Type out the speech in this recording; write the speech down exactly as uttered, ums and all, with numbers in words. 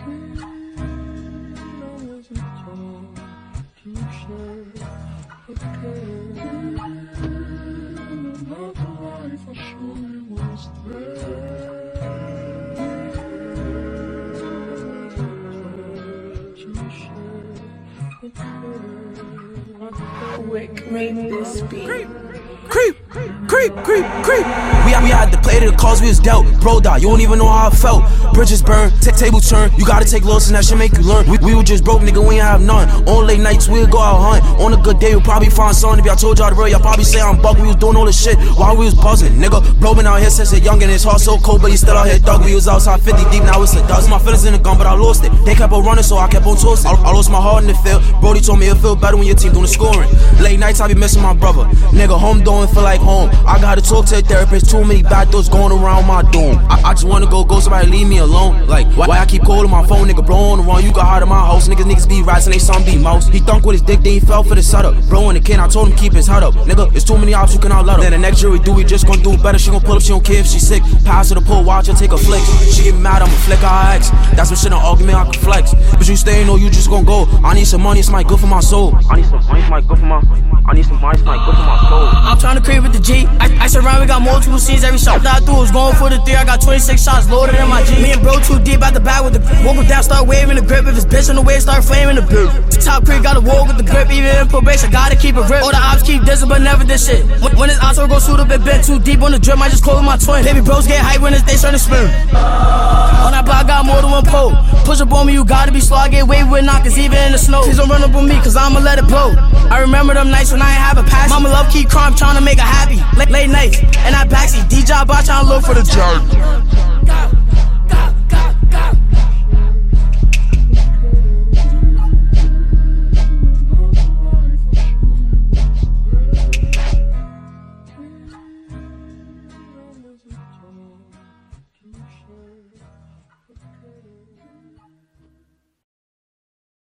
Wick made this beat. Creep, creep, creep, creep, creep. We, we had to play to the cause we was dealt. Bro died, you don't even know how I felt. Bridges burn, t table turn. You gotta take losses and that shit make you learn. We, we were just broke, nigga, we ain't have none. On late nights, we'd go out hunt. On a good day, we'll probably find something. If y'all told y'all the real, y'all probably say I'm bugging. We was doing all this shit while we was buzzing, nigga. Bro been out here since a young and his heart so cold, but he still out here thugging. We was outside fifty deep, now it's a dust. My feelings in the gun, but I lost it. They kept on running, so I kept on toasting. I, I lost my heart in the field. Brody told me it'll feel better when your team doing the scoring. Late nights, I be missing my brother. Nigga, home don't feel like home. I gotta talk to a therapist. Too many bad thoughts going around my dome. I, I just wanna go, go somebody leave me alone. Like, why, why I keep calling my phone, nigga, bro on the run. You got hard in my house. Niggas, niggas be rats and they son be mouse. He thunk with his dick, then he fell for the setup. Bro and the kid, I told him keep his head up. Nigga, it's too many options, you cannot let up. Then the next year we do, we just gon' do better. She gon' pull up, she don't care if she sick. Pass her the pull, watch her take a flick. She get mad, I'ma flick her ex. That's some shit, an argument I can flex. But you stay, no, you just gon' go. I need some money, it's my good for my soul. I need some money, it's my good for my. I need some money, it's my good for my soul. I'm tryna creep with the G. I, I surround, we got multiple scenes. Every shot that I threw was going for the three. I got twenty-six shots loaded in my G. Me and bro too deep at the back with the walk down, start waving the grip. If it's bitch on the way, start flaming the boot. The top creek got a walk with the grip. Even in probation, gotta keep it rip. All the ops keep dissing, but never this shit. When, when it's out, so go shoot up and bent too deep on the drip. I just call with my twin. Baby bros get hype when it's they starting to spin. On that block, got more than one pole. Push up on me, you gotta be slow. I get wavy with knockers, even in the snow. Please don't run up on me, cause I'ma let it blow. I remember them nights when I ain't have a passion. Mama love keep crime, trying to make her happy. Late, late nights, and I backseat. D-Job, I trying to look for the jerk.